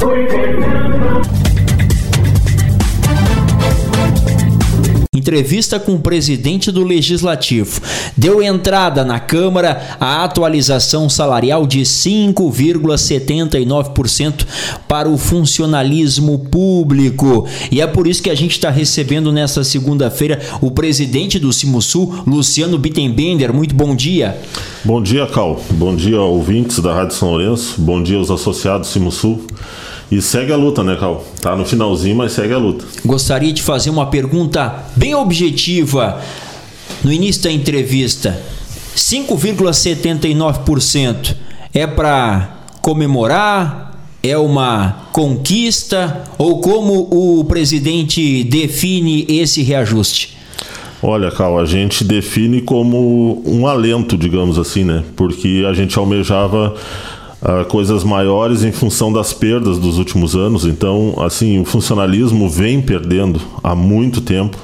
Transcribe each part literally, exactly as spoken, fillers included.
Entrevista com o presidente do Legislativo. Deu entrada na Câmara a atualização salarial de cinco vírgula setenta e nove por cento para o funcionalismo público. E é por isso que a gente está recebendo nesta segunda-feira o presidente do Cimusul, Luciano Bittenbender. Muito bom dia. Bom dia, Cal. Bom dia, ouvintes da Rádio São Lourenço. Bom dia aos associados Cimusul. E segue a luta, né, Cal? Tá no finalzinho, mas segue a luta. Gostaria de fazer uma pergunta bem objetiva no início da entrevista. cinco vírgula setenta e nove por cento é para comemorar? É uma conquista? Ou como o presidente define esse reajuste? Olha, Cal, a gente define como um alento, digamos assim, né? Porque a gente almejava Uh, coisas maiores em função das perdas dos últimos anos. Então, assim, o funcionalismo vem perdendo há muito tempo,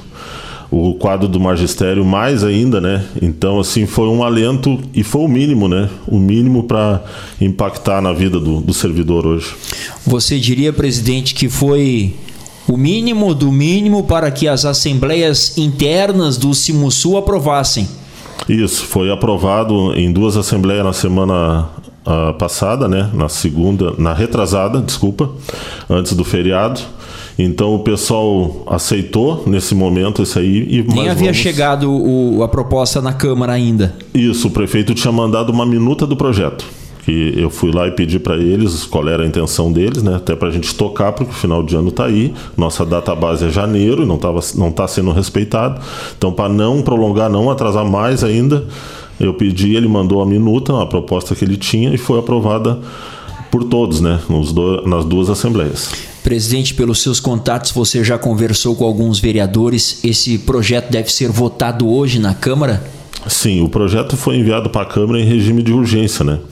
o quadro do magistério mais ainda, né? Então, assim, foi um alento e foi o mínimo, né? O mínimo para impactar na vida do, do servidor hoje. Você diria, presidente, que foi o mínimo do mínimo para que as assembleias internas do Cimusul aprovassem? Isso, foi aprovado em duas assembleias na semana Uh, passada, né, na segunda, na retrasada, desculpa, antes do feriado. Então o pessoal aceitou nesse momento isso aí. E Nem havia vamos... chegado o, a proposta na Câmara ainda. Isso, o prefeito tinha mandado uma minuta do projeto, que eu fui lá e pedi para eles qual era a intenção deles, né, até para a gente tocar, porque o final de ano está aí, nossa data base é janeiro e não estava, não está sendo respeitado. Então, para não prolongar, não atrasar mais ainda, eu pedi, ele mandou a minuta, a proposta que ele tinha, e foi aprovada por todos, né, nos do, nas duas assembleias. Presidente, pelos seus contatos, você já conversou com alguns vereadores. Esse projeto deve ser votado hoje na Câmara? Sim, o projeto foi enviado para a Câmara em regime de urgência, né?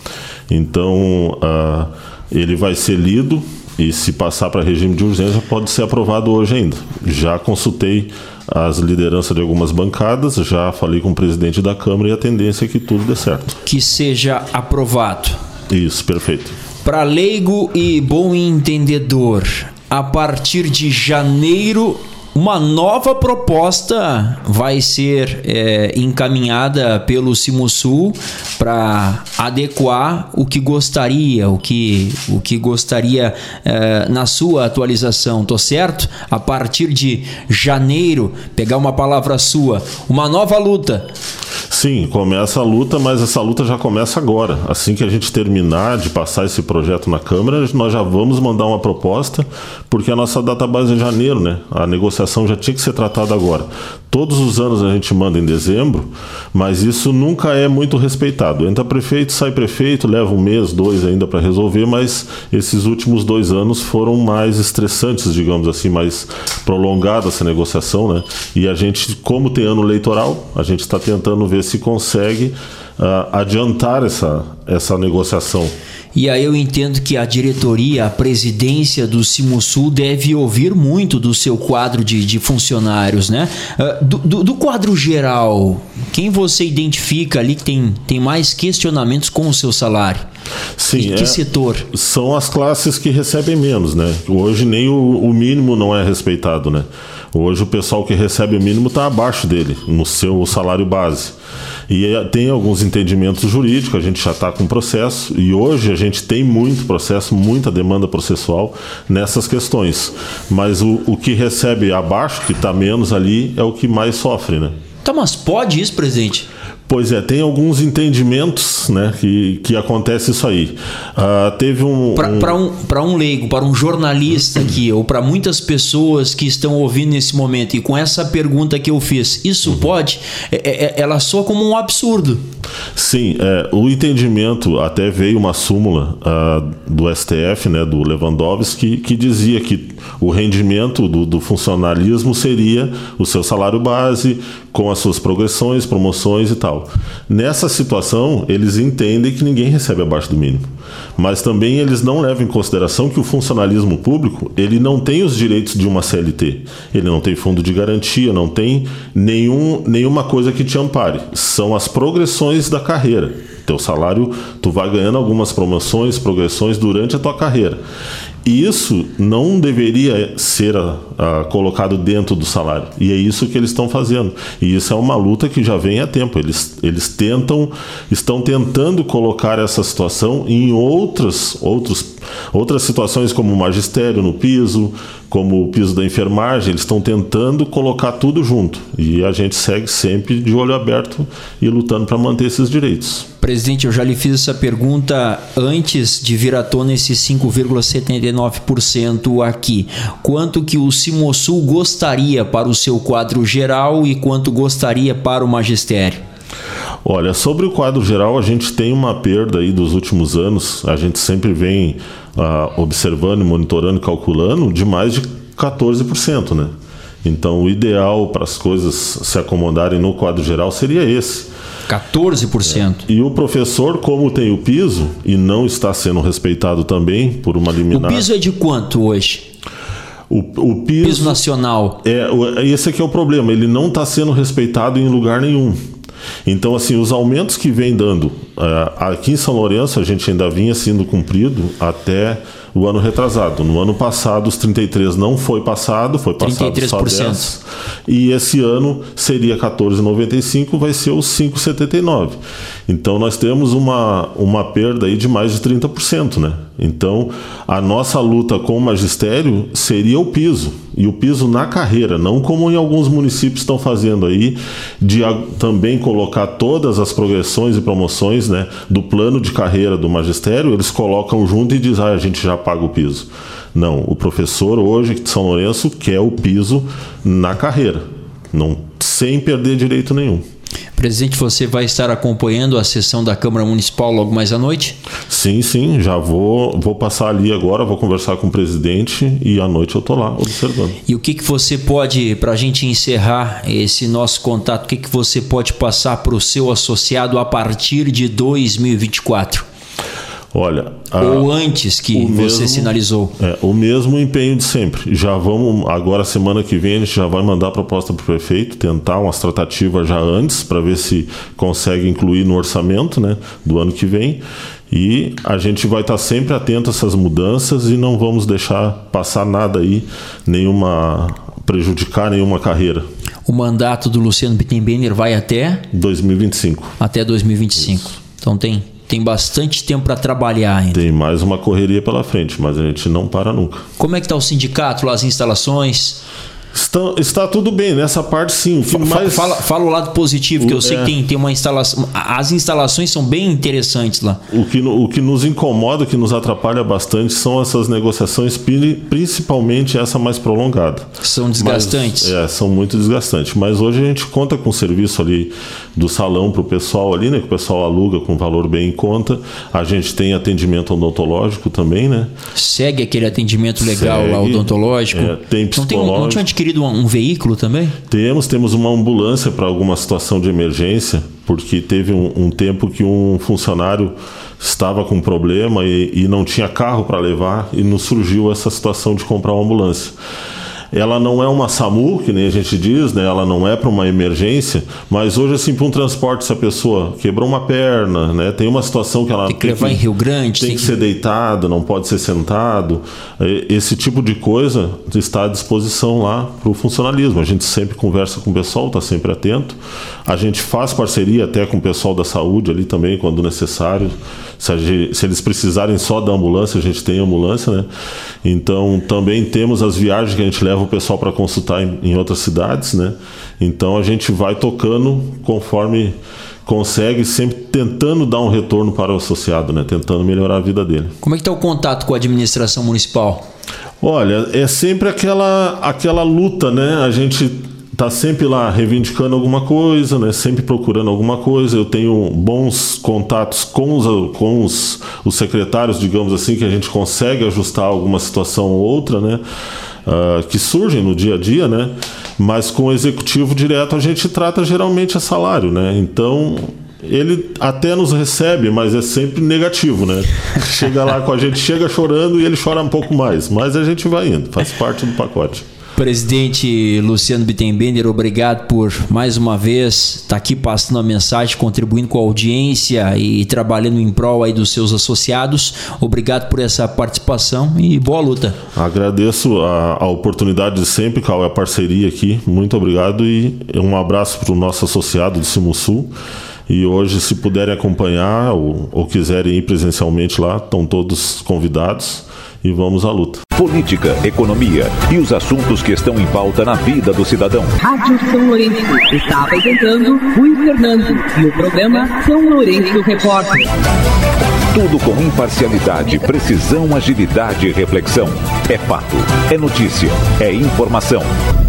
Então, uh, ele vai ser lido e, se passar para regime de urgência, pode ser aprovado hoje ainda. Já consultei as lideranças de algumas bancadas, já falei com o presidente da Câmara e a tendência é que tudo dê certo. Que seja aprovado. Isso, perfeito. Para leigo e bom entendedor, a partir de janeiro, uma nova proposta vai ser é, encaminhada pelo Cimusul para adequar o que gostaria, o que, o que gostaria é, na sua atualização, tô certo? A partir de janeiro, pegar uma palavra sua, uma nova luta. Sim, começa a luta, mas essa luta já começa agora. Assim que a gente terminar de passar esse projeto na Câmara, nós já vamos mandar uma proposta, porque a nossa database é em janeiro, né? A negociação já tinha que ser tratada agora. Todos os anos a gente manda em dezembro, mas isso nunca é muito respeitado. Entra prefeito, sai prefeito, leva um mês, dois ainda para resolver, mas esses últimos dois anos foram mais estressantes, digamos assim, mais prolongada essa negociação, né? E a gente, como tem ano eleitoral, a gente está tentando ver se consegue uh, adiantar essa, essa negociação. E aí eu entendo que a diretoria, a presidência do Cimusul deve ouvir muito do seu quadro de, de funcionários, né? Uh, do, do, do quadro geral, quem você identifica ali que tem, tem mais questionamentos com o seu salário? Sim, e que é, setor? São as classes que recebem menos, né? Hoje nem o, o mínimo não é respeitado, né? Hoje o pessoal que recebe o mínimo está abaixo dele, no seu salário base. E tem alguns entendimentos jurídicos, a gente já está com processo, e hoje a gente tem muito processo, muita demanda processual nessas questões. Mas o, o que recebe abaixo, que está menos ali, é o que mais sofre, né? Tá, mas pode isso, presidente? Pois é, tem alguns entendimentos, né, que, que acontece isso aí. Uh, teve um... Para um, para um leigo, para um jornalista aqui, ou para muitas pessoas que estão ouvindo nesse momento, e com essa pergunta que eu fiz, isso uhum. pode? É, é, ela soa como um absurdo. Sim, é, o entendimento, até veio uma súmula uh, do S T F, né, do Lewandowski, que, que dizia que o rendimento do, do funcionalismo seria o seu salário base, com as suas progressões, promoções e tal. Nessa situação, eles entendem que ninguém recebe abaixo do mínimo. Mas também eles não levam em consideração que o funcionalismo público, ele não tem os direitos de uma C L T. Ele não tem fundo de garantia, não tem nenhum, nenhuma coisa que te ampare. São as progressões da carreira. Teu salário, tu vai ganhando algumas promoções, progressões durante a tua carreira. E isso não deveria ser a, a, colocado dentro do salário. E é isso que eles estão fazendo. E isso é uma luta que já vem há tempo. Eles, eles tentam, estão tentando colocar essa situação em outras, outros, outras situações, como o magistério no piso, como o piso da enfermagem. Eles estão tentando colocar tudo junto. E a gente segue sempre de olho aberto e lutando para manter esses direitos. Presidente, eu já lhe fiz essa pergunta antes de vir à tona esses cinco vírgula setenta e nove por cento aqui. Quanto que o Cimosul gostaria para o seu quadro geral e quanto gostaria para o magistério? Olha, sobre o quadro geral, a gente tem uma perda aí dos últimos anos, a gente sempre vem uh, observando, monitorando, calculando, de mais de quatorze por cento, né? Então, o ideal para as coisas se acomodarem no quadro geral seria esse. quatorze por cento. É. E o professor, como tem o piso, e não está sendo respeitado também por uma liminar... O piso é de quanto hoje? O, o piso, piso nacional. É, esse aqui é o problema, ele não está sendo respeitado em lugar nenhum. Então, assim, os aumentos que vem dando, uh, aqui em São Lourenço a gente ainda vinha sendo cumprido até o ano retrasado. No ano passado os trinta e três não foi passado, foi passado trinta e três por cento. só dez. E esse ano seria quatorze vírgula noventa e cinco, vai ser os cinco vírgula setenta e nove. Então nós temos uma, uma perda aí de mais de trinta por cento, né? Então a nossa luta com o magistério seria o piso. E o piso na carreira, não como em alguns municípios estão fazendo aí, de a, também colocar todas as progressões e promoções, né, do plano de carreira do magistério, eles colocam junto e dizem, ah, a gente já paga o piso. Não, o professor hoje de São Lourenço quer o piso na carreira, não, sem perder direito nenhum. Presidente, você vai estar acompanhando a sessão da Câmara Municipal logo mais à noite? Sim, sim, já vou, vou passar ali agora, vou conversar com o presidente e à noite eu estou lá observando. E o que, que você pode, para a gente encerrar esse nosso contato, o que, que você pode passar para o seu associado a partir de dois mil e vinte e quatro? Olha, ou a, antes que você mesmo, sinalizou? É, o mesmo empenho de sempre. Já vamos, agora semana que vem a gente já vai mandar a proposta para o prefeito, tentar umas tratativas já antes, para ver se consegue incluir no orçamento, né, do ano que vem. E a gente vai estar sempre atento a essas mudanças e não vamos deixar passar nada aí, nenhuma, prejudicar nenhuma carreira. O mandato do Luciano Bittenbender vai até? dois mil e vinte e cinco. Até dois mil e vinte e cinco. Isso. Então tem... Tem bastante tempo para trabalhar ainda. Tem mais uma correria pela frente, mas a gente não para nunca. Como é que está o sindicato, as instalações? Está, está tudo bem, nessa parte sim. O que fala, mais... fala, fala o lado positivo, que eu sei é... que tem, tem uma instalação. As instalações são bem interessantes lá. O que, o que nos incomoda, o que nos atrapalha bastante são essas negociações, principalmente essa mais prolongada. São desgastantes. Mas, é, são muito desgastantes. Mas hoje a gente conta com o serviço ali do salão para o pessoal ali, né? Que o pessoal aluga com valor bem em conta. A gente tem atendimento odontológico também, né? Segue aquele atendimento legal Segue, lá, odontológico. É, tem psicológico. Não, tem, não tinha adquirido um, um veículo também? Temos, temos uma ambulância para alguma situação de emergência, porque teve um, um tempo que um funcionário estava com problema e, e não tinha carro para levar e nos surgiu essa situação de comprar uma ambulância. Ela não é uma SAMU, que nem a gente diz, né? Ela não é para uma emergência, mas hoje, assim, para um transporte, se a pessoa quebrou uma perna, né? Tem uma situação que ela tem que levar em Rio Grande, tem, tem que, que ser deitado, não pode ser sentado. Esse tipo de coisa está à disposição lá para o funcionalismo. A gente sempre conversa com o pessoal, está sempre atento. A gente faz parceria até com o pessoal da saúde ali também, quando necessário. Se, gente, se eles precisarem só da ambulância, a gente tem ambulância, né? Então, também temos as viagens que a gente leva o pessoal para consultar em, em outras cidades, né? Então, a gente vai tocando conforme consegue, sempre tentando dar um retorno para o associado, né? Tentando melhorar a vida dele. Como é que está o contato com a administração municipal? Olha, é sempre aquela, aquela luta, né? A gente está sempre lá reivindicando alguma coisa, né? Sempre procurando alguma coisa. Eu tenho bons contatos com os, com os, os secretários, digamos assim, que a gente consegue ajustar alguma situação ou outra, né? Uh, que surgem no dia a dia, né? Mas com o executivo direto a gente trata geralmente a salário, né? Então ele até nos recebe, mas é sempre negativo, né? Chega lá com a gente, chega chorando e ele chora um pouco mais, mas a gente vai indo, faz parte do pacote. Presidente Luciano Bittenbender, obrigado por mais uma vez estar aqui passando a mensagem, contribuindo com a audiência e trabalhando em prol aí dos seus associados. Obrigado por essa participação e boa luta. Agradeço a, a oportunidade de sempre, Cal, a parceria aqui. Muito obrigado e um abraço para o nosso associado do Cimusul. E hoje, se puderem acompanhar ou, ou quiserem ir presencialmente lá, estão todos convidados e vamos à luta. Política, economia e os assuntos que estão em pauta na vida do cidadão. Rádio São Lourenço está apresentando Rui Fernando e o programa São Lourenço Repórter. Tudo com imparcialidade, precisão, agilidade e reflexão. É fato, é notícia, é informação.